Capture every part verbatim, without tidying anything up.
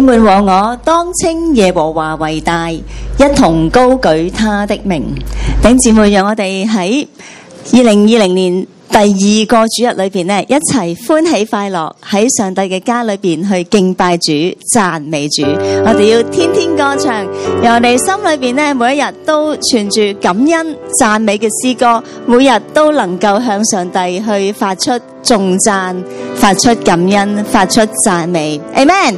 你們和我當稱耶和華為大，一同高舉他的名。弟兄姊妹，讓我哋喺二零二零年第二個主日裏邊呢，一齊歡喜快樂喺上帝嘅家裏邊去敬拜主、讚美主。我哋要天天歌唱，讓我哋心裏邊呢，每一日都存住感恩讚美嘅詩歌，每日都能夠向上帝去發出頌讚、發出感恩、發出讚美。Amen。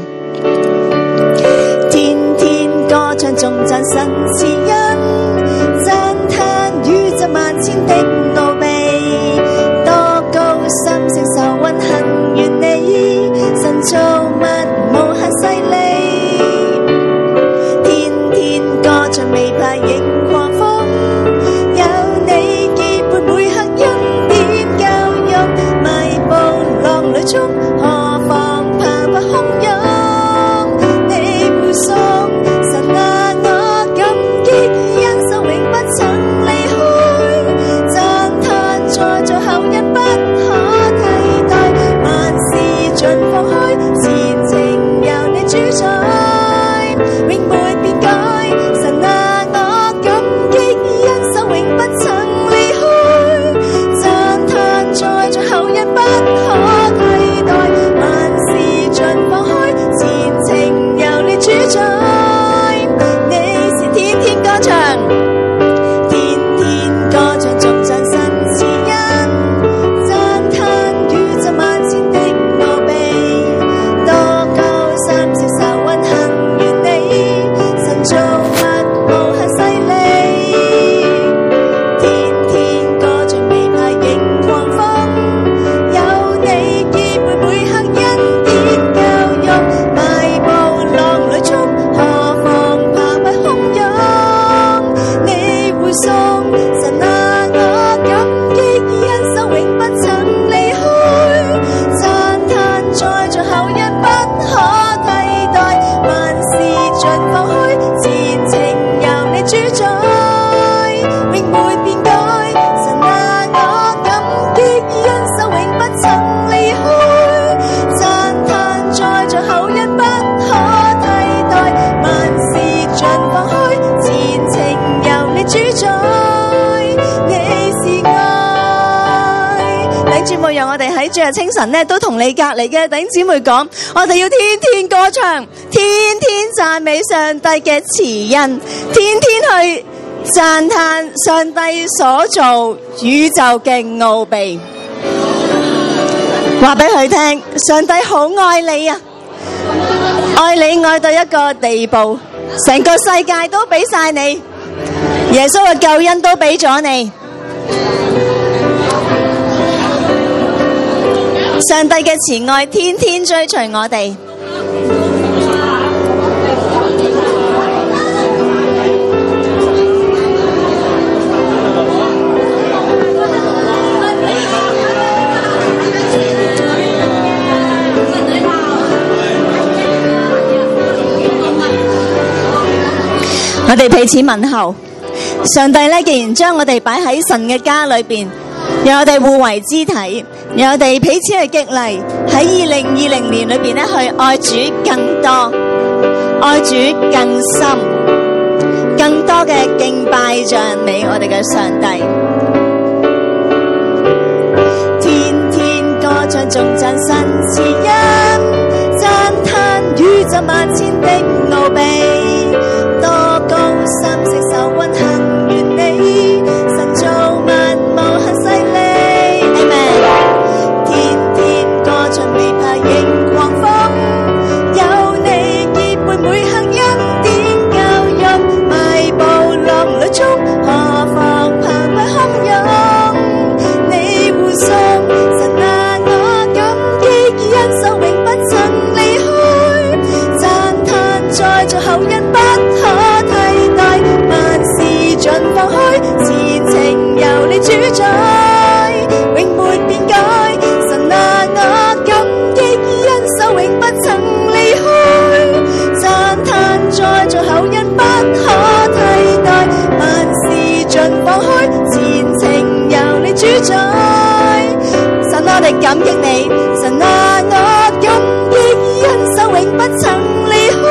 天天歌唱頌讚神慈恩，讚嘆宇宙萬千的奧秘。心承受運行原理，神造物無限勢力，天天歌唱未怕迎狂風，有你結伴每刻恩典教育，邁步浪裏衝，何妨爬不洶湧，你護送神啊，我感激恩手永不曾離開，讚嘆在做後人不盡放開，前程由你主宰，永沒變改。神啊，我感激恩手永不曾離開，讚嘆在最後一不可替代。萬事盡放開，前程由你主宰，你是天天歌唱，天天歌唱頌讚神慈恩，讚嘆宇宙萬千的讓我哋喺主日清晨呢都同你隔籬嘅弟兄姊妹講，我哋要天天歌唱，天天讚美上帝嘅慈恩，天天去讚嘆上帝所造宇宙嘅奧秘。話俾佢聽，上帝好愛你啊，愛你愛到一個地步，成個世界都俾晒你，耶穌嘅救恩都俾咗你。上帝嘅慈愛天天追隨我哋。我哋彼此問候，上帝呢，既然將我哋擺喺神嘅家裏邊，讓我哋互為肢體，讓我哋彼此去激勵，喺二零二零年裏邊咧，去愛主更多，愛主更深，更多嘅敬拜讚美我哋嘅上帝。天天歌唱頌讚神慈恩，讚嘆宇宙萬千的奧秘，多高深承受運行原理，神造物無限勢力。未怕迎狂風，有你結伴每刻恩典教育，邁步浪裏衝，何妨澎湃洶湧，你護送神啊，我感激恩手永不曾離開，讚嘆在做後人不可替代，萬事盡放開，前程由你主宰，永沒變改。神啊，我感手永不曾離開，讚嘆在做後人不可替代，萬事盡放開，前程由你主宰。神啊，我哋感激你，神啊，我感激恩手永不曾離開。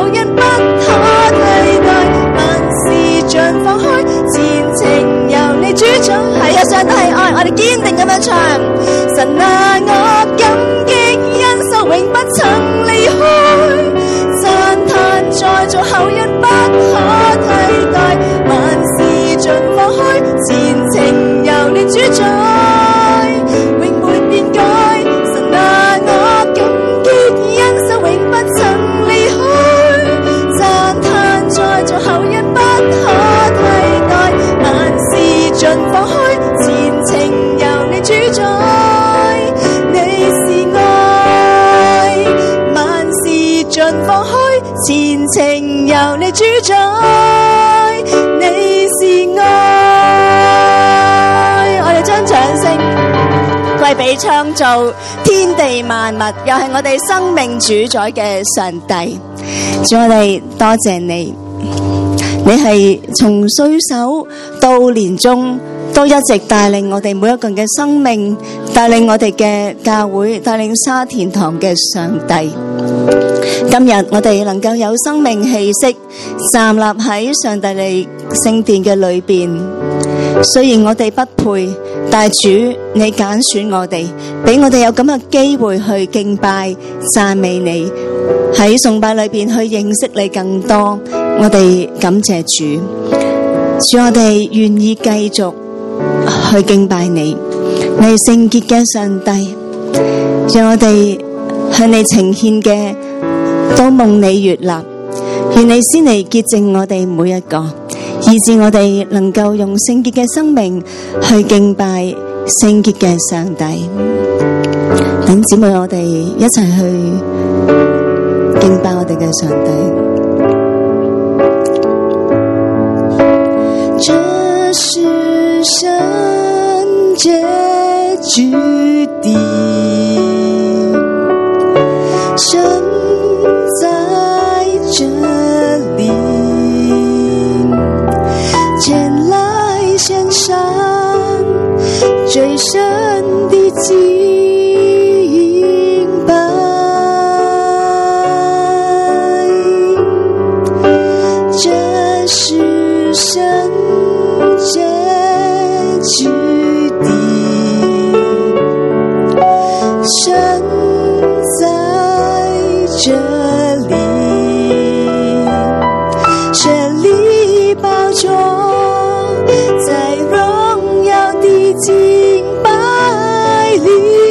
後因不可替代，萬事盡放開，前程由你主宰。係啊，上帝係愛，我哋堅定咁樣唱。神啊，我感激恩手永不曾離開，讚嘆在造後因不可替代，萬事盡放開，前程由你主宰，永沒變改。神啊，我感激恩手永不曾離開，讚嘆在造後因不可替代，萬事盡放開，前程由你主宰。你是愛，萬事盡放開，前程由你主宰。你是愛，我哋將掌聲歸俾創造天地萬物，又係我哋生命主宰嘅上帝。主，我哋多謝你，你係從歲首到年終都一直帶領我哋每一個人嘅生命，帶領我哋嘅教會，帶領沙田堂嘅上帝。今日我哋能夠有生命氣息，站立喺上帝你聖殿嘅裏邊，雖然我哋不配，但主你揀選我哋，俾我哋有咁嘅機會去敬拜讚美你，喺崇拜裏邊去認識你更多。我哋感謝主，主，我哋願意繼續去敬拜你，你係聖潔嘅上帝，讓我哋向你呈獻嘅都蒙你悅納，願你先嚟潔淨我哋每一個，以致我哋能夠用聖潔嘅生命去敬拜聖潔嘅上帝。等姊妹我哋一齊去敬拜我哋嘅上帝。這是聖潔之地，神在這裡，前來獻上最深的敬拜。這是聖潔之地，神在這裡，全力包裝在榮耀的敬拜裡，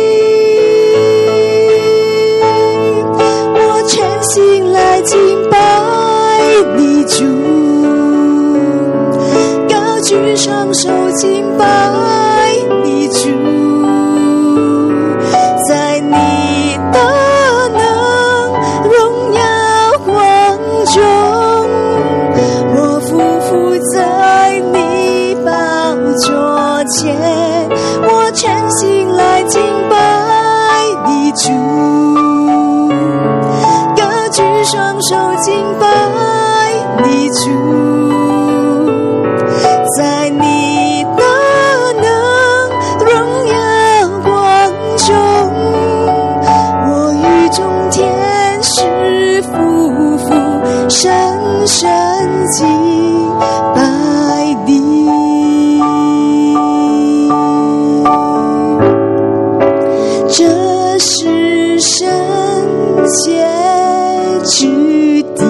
我全心來敬拜你主，高舉雙手敬拜你主，在你的能榮耀光中，我匍匐在你寶座前，我全心來敬拜你主，高舉雙手敬拜你主，在你的能榮耀光中，我與眾天使匍匐深深敬拜你。這是聖潔之地，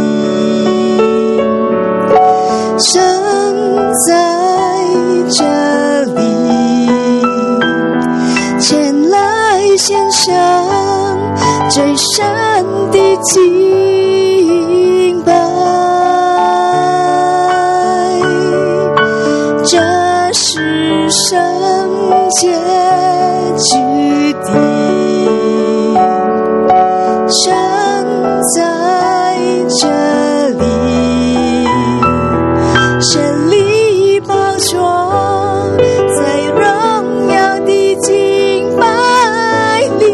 神在這裡，前來獻上最深的敬拜。這是聖潔之地，神在這裡，全力包裝在榮耀的敬拜裡，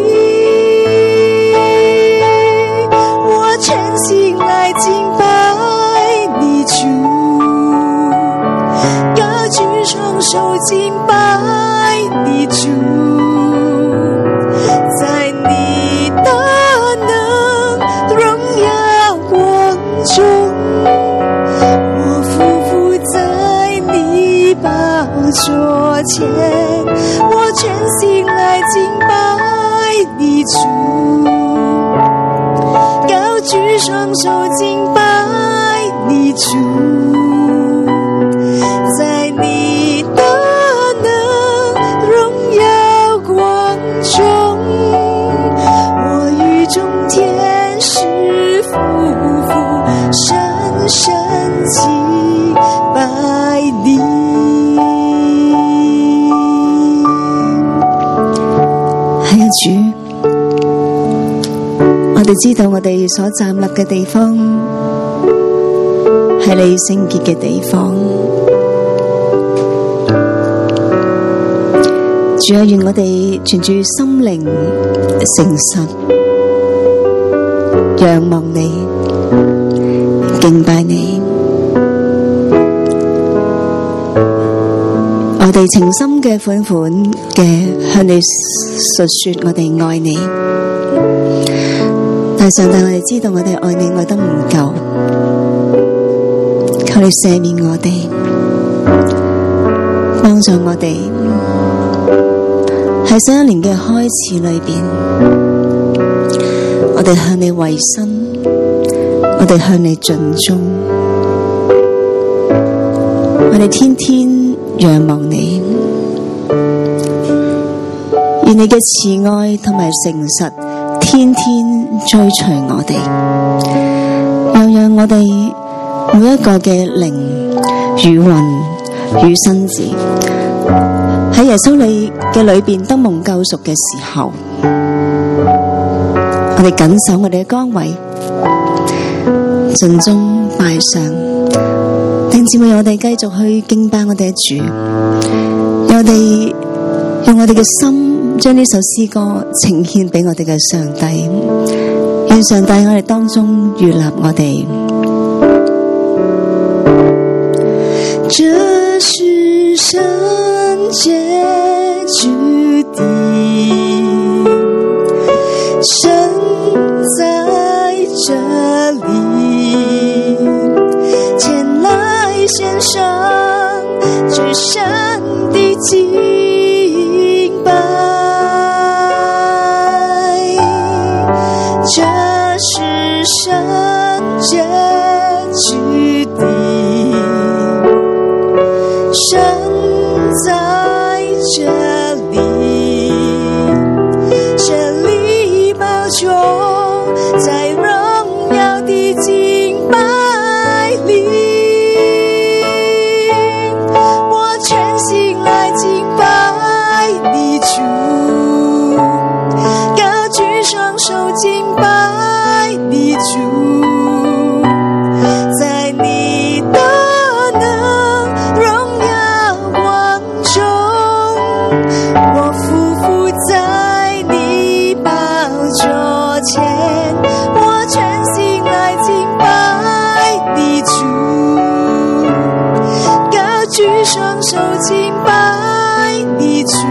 我全心來敬拜你主，高舉雙手敬拜你主，在你的能榮耀光中，我匍匐在你宝座前，我全心来敬拜你主，高举双手敬拜你主，在你的能荣耀光中，我与众天使夫妇深深敬拜你。係啊，主，我哋知道我哋所站立嘅地方係你聖潔嘅地方。主啊，願我哋存住心靈誠實，仰望你，敬拜你。我哋情深嘅款款嘅向你述說我哋愛你，但上帝，我哋知道我哋愛你愛得唔夠，求你赦免我哋，幫助我哋喺新一年嘅開始裏邊，我哋向你委身，我哋向你盡忠，我哋天天仰望你，願你嘅慈愛同埋誠實天天追隨我哋，又讓我哋每一個嘅靈與魂與身子喺耶穌你嘅裏邊得蒙救贖嘅時候，我哋緊守我哋嘅崗位，盡忠拜上。弟兄姊妹，我哋繼續去敬拜我哋嘅主，我哋用我哋嘅心將呢首詩歌呈獻俾我哋嘅上帝，願上帝我哋當中悅納我哋。這是聖潔之地，神在這裡，前來獻上至聖的敬拜。這是聖潔之地，神在這裡，這裡寶座在榮耀的敬拜裡，我全心來敬拜你主，高舉雙手敬拜你主，在你的我匍匐在你寶座前，我全心來敬拜你主，高舉雙手敬拜你主，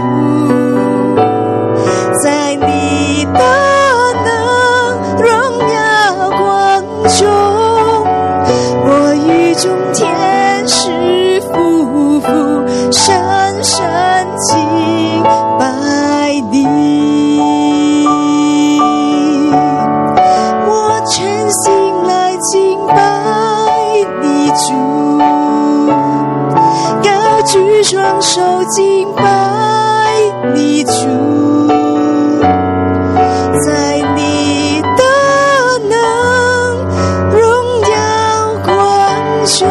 在你的能榮耀光中，我與眾天使夫婦深深敬拜你，我全心來敬拜你主，高舉雙手敬拜你主，在你的能榮耀光中，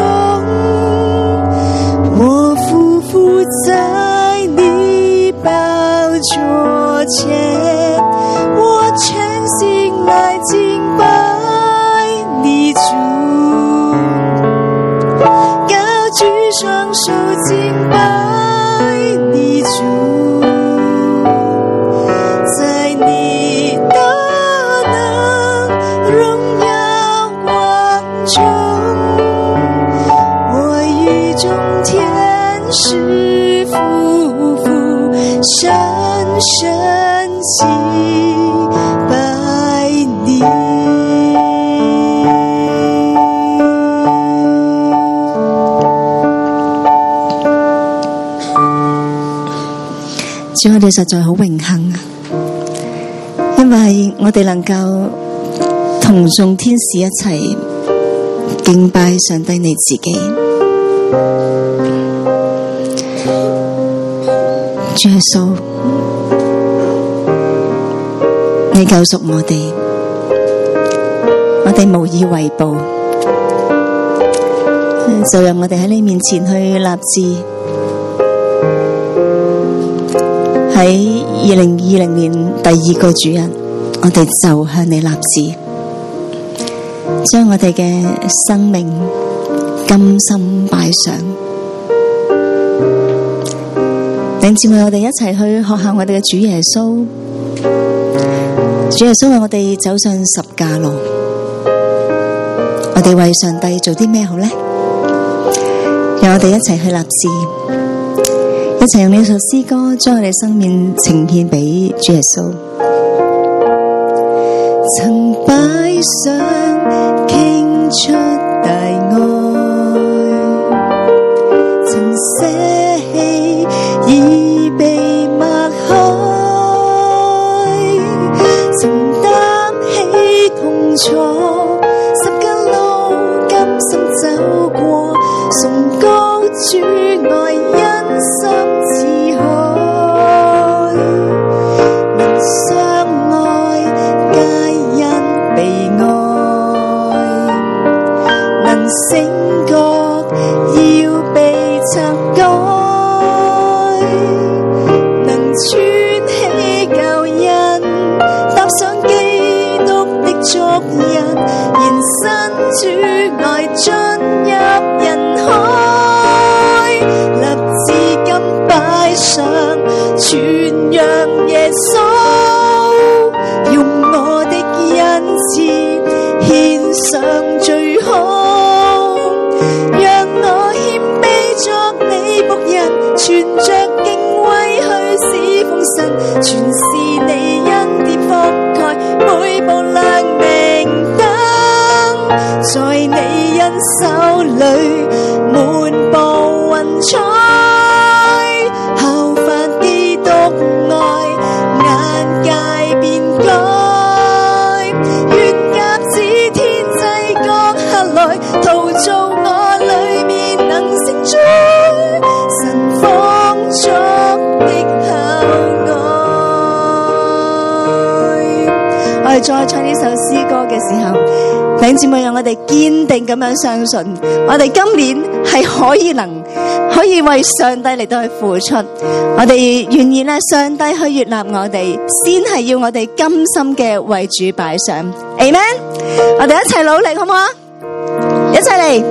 我匍匐在你寶座前，我全心來敬拜你主，高舉雙手敬拜你主，在你的能榮耀光中，我與眾天使夫婦深深敬拜你。 主，我哋實在好榮幸啊，因為我哋能夠同眾天使一齊敬拜上帝你自己。主耶穌，你救贖我哋，我哋無以為報，就讓我哋喺你面前去立志，喺二零二零年第二個主日，我哋就向你立志，將我哋嘅生命甘心擺上。弟兄姊妹，我哋一齊去學下我哋嘅主耶穌。主耶穌為我哋走上十架路，我哋為上帝做啲咩好呢？讓我哋一齊去立志，一齊用呢首詩歌將我哋生命呈獻俾主耶穌。曾擺上傾出大愛，曾捨棄已被抹開，曾擔起痛楚，十架路甘心走過，崇高主愛因心似海，能相愛皆因被愛，能醒覺要被拆改，能穿起舊印，踏上基督的足印，延伸主愛進入人海，立志今擺上傳揚耶穌，用我的恩賜獻上最好，讓我謙卑作你僕人，存着敬畏去侍奉神，全是你恩典覆蓋每步亮明燈，在你恩手裏滿布雲彩，效法基督愛，眼界變改，願鴿子天際降下來，陶造我裏面能承載神豐足的厚愛。我哋再唱呢首詩歌嘅時候，弟兄姊妹，讓我哋堅定咁樣相信，我哋今年係可以能可以為上帝嚟到去付出，我哋願意咧，上帝去悅納我哋，先係要我哋甘心嘅為主擺上。Amen， 我哋一齊努力好唔好啊？一齊嚟，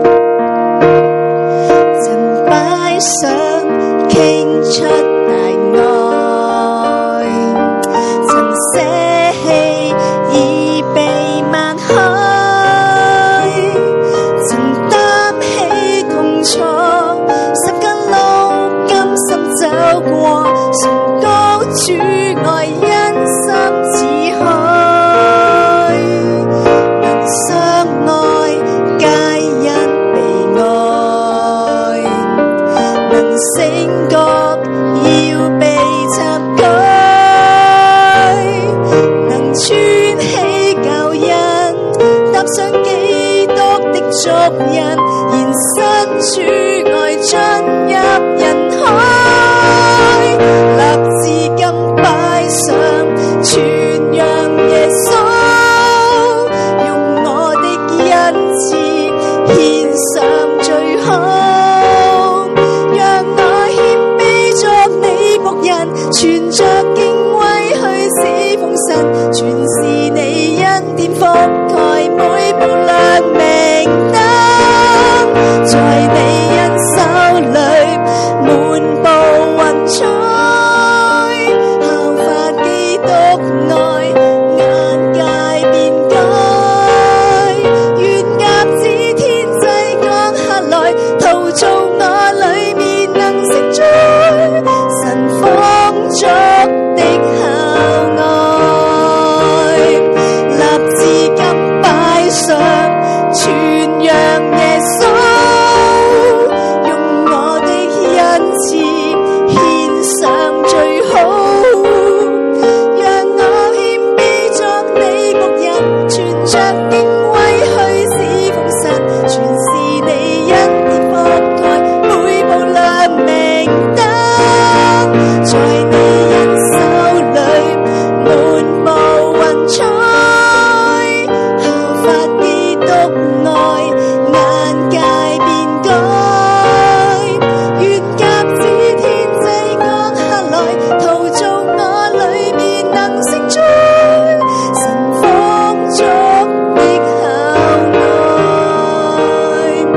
曾擺上傾出大愛，曾捨棄已被抹開，曾擔起痛楚，十架路甘心走過，崇高主愛因心似海，能相愛皆因被愛，能醒覺要被拆改，能穿起舊印，踏上基督的足印，延伸主愛進入人海，立志今擺上傳揚耶穌，用我的恩賜獻上最好，讓我謙卑作你僕人，存着敬畏去侍奉神，全是你恩典覆蓋每步亮明燈，在你恩手裏滿布雲彩，效法基督愛，眼界變改，願鴿子天際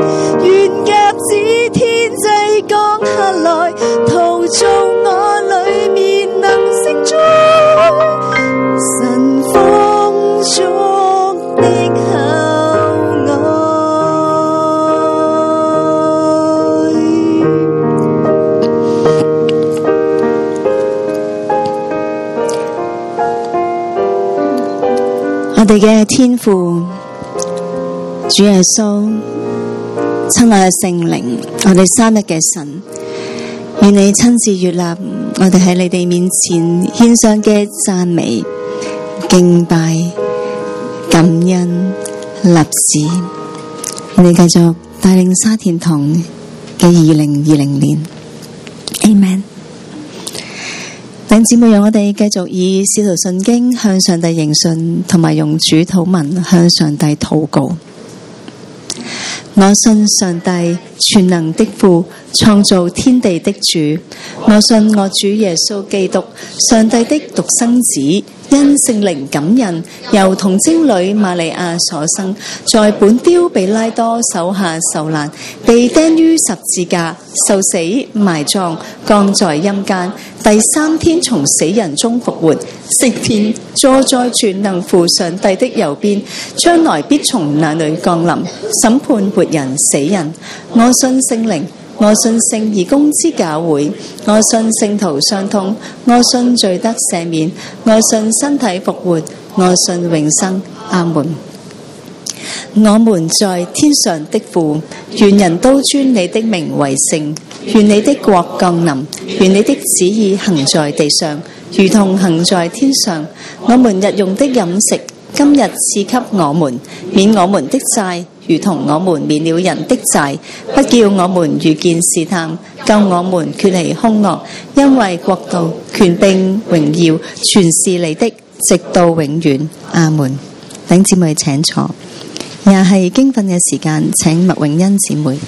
願鴿子天際降下來，陶造我裏面能承載神豐足的厚愛。我哋嘅天父主耶穌，親愛嘅聖靈，我哋三一嘅神，願你親自悅納我哋喺你哋面前獻上嘅讚美、敬拜、感恩、立志。願你繼續帶領沙田堂嘅二零二零年。Amen。弟兄姊妹，讓我哋繼續以使徒信經向上帝認信，同埋用主禱文向上帝禱告。我信上帝全能的父，創造天地的主。我信我主耶穌基督，上帝的獨生子，因聖靈感孕，由童貞女瑪利亞所生，在本丟彼拉多手下受難，被釘於十字架，受死埋葬，降在陰間，第三天從死人中復活，升天坐在全能父上帝的右邊，將來必從那裏降臨，審判活人死人。我信聖靈，我信聖而公之教會，我信聖徒相通，我信罪得赦免，我信身體復活，我信永生。阿門。我們在天上的父，願人都尊你的名為聖，願你的國降臨，願你的旨意行在地上，如同行在天上。我們日用的飲食，今日賜給我們，免我們的債，如同我們免了人的債，不叫我們遇見試探，救我們脫離兇惡，因為國度、權柄、榮耀，全是你的，直到永遠。阿門。弟兄姊妹請坐，又係經訓嘅時間，請麥永恩姊妹。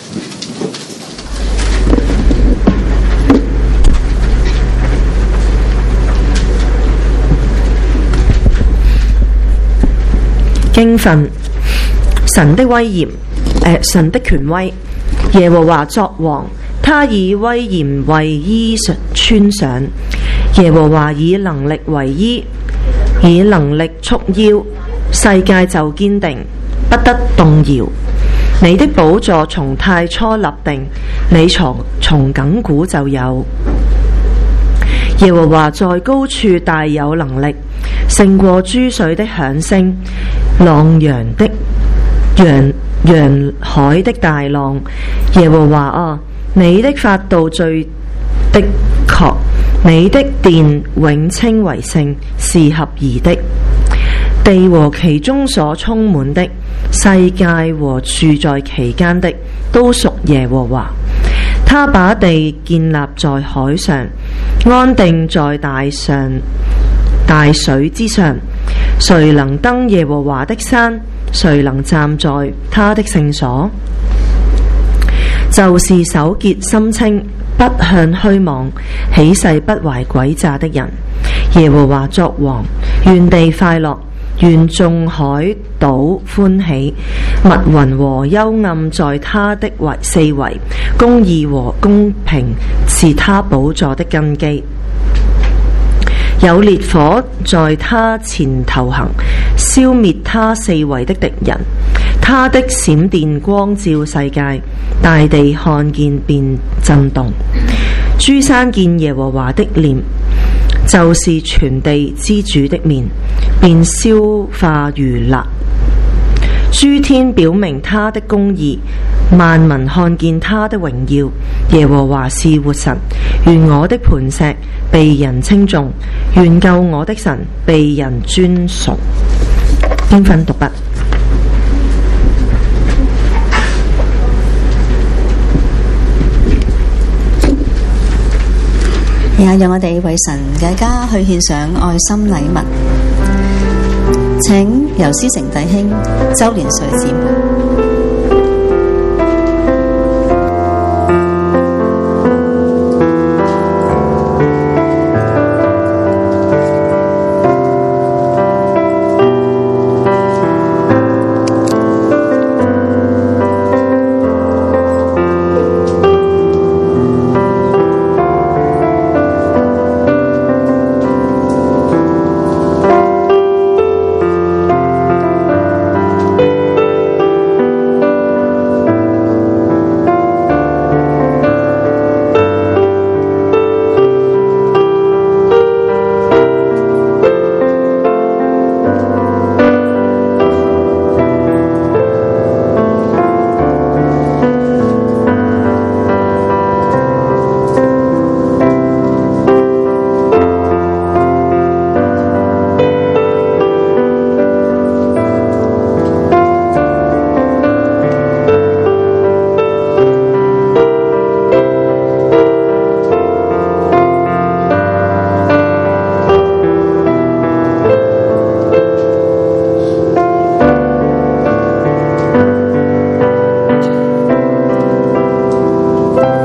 經訓，神的威嚴，呃、神的權威。耶和華作王，他以威嚴為衣穿上。耶和華以能力為衣，以能力束腰，世界就堅定，不得動搖。你的寶座從太初立定，你從從亙古就有。耶和華在高處大有能力，勝過諸水的響聲，浪洋的洋洋海的大浪。耶和華啊，你的法度最的確，你的殿永稱為聖，是合宜的。地和其中所充滿的，世界和住在其間的，都屬耶和華。他把地建立在海上，安定在大上大水之上。誰能登耶和華的山？誰能站在他的聖所？就是手潔心清，不向虛妄，起誓不懷詭詐的人。耶和華作王，願地快樂，願眾海島歡喜。密雲和幽暗在他的圍四圍，公義和公平是他寶座的根基。有烈火在他前頭行，消滅他四圍的敵人。他的閃電光照世界，大地看見便震動。諸山見耶和華的臉，就是全地之主的面，便消化如蠟。諸天表明他的公義，萬民看見他的榮耀。耶和華是活神，願我的磐石被人稱頌，願救我的神被人尊崇。經訓讀畢。 而家讓我哋為神嘅家去獻上愛心禮物。請游思成弟兄、周連瑞姊妹。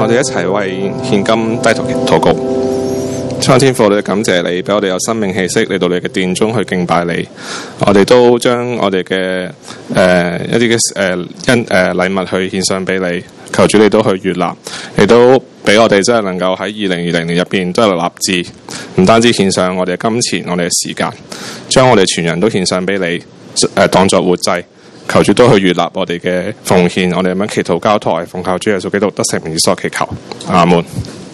我哋一齊為獻金低頭禱告。蒼天父，我哋感謝你，俾我哋有生命氣息嚟到你嘅殿中去敬拜你。我哋都將我哋嘅誒一啲嘅誒因誒禮物去獻上俾你，求主你都去悅納，你都俾我哋真係能夠喺二零二零年入邊真係立志，唔單止獻上我哋嘅金錢、我哋嘅時間，將我哋全人都獻上俾你，誒、呃、當作活祭。求主都去悅納我哋嘅奉獻，我哋咁樣祈禱交託，奉靠主耶穌基督得勝名所祈求，阿門。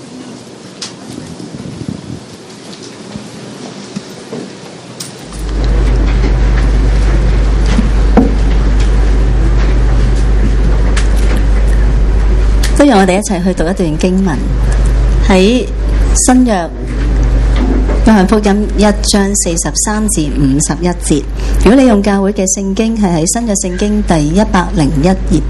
不如我哋一齊去讀一段經文，喺新約約翰福音一章四十三至五十一節。如果你用教會嘅聖經，係喺新約聖經第一百零一頁。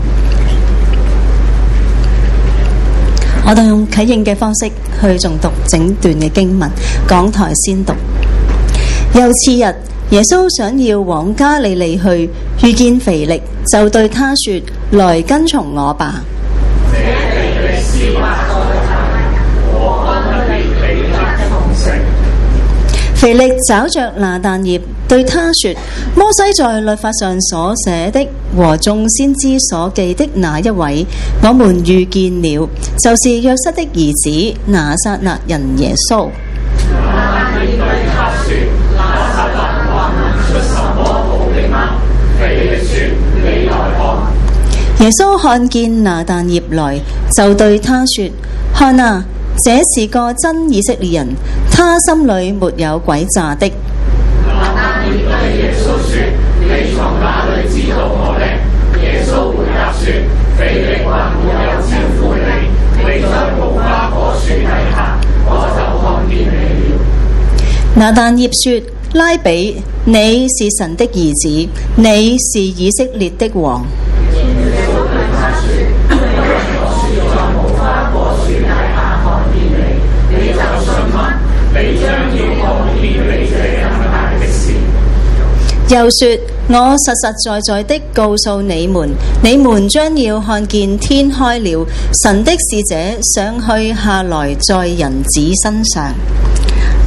我哋用啟應嘅方式去誦讀整段嘅經文，講台先讀。又次日，耶穌想要往加利利去，遇見腓力，就對他說：來跟從我吧。腓力找着拿但業，對他說：摩西在律法上所寫的和眾先知所記的那一位，我們遇見了，就是約瑟的兒子拿撒勒人耶穌。拿但業對他說：拿撒勒還能出什麼好的嗎？腓力說：你來看。耶穌看見拿但業來，就對他說：看啊，這是個真以色列人，他心裏沒有詭詐的。拿但業對耶穌說：你從哪裏知道我呢？耶穌回答說：腓力還沒有招呼你，你在無花果樹底下，我就看見你了。拿但業說：拉比，你是神的兒子，你是以色列的王。又說：我實實在在的告訴你們，你們將要看見天開了，神的使者上去下來在人子身上。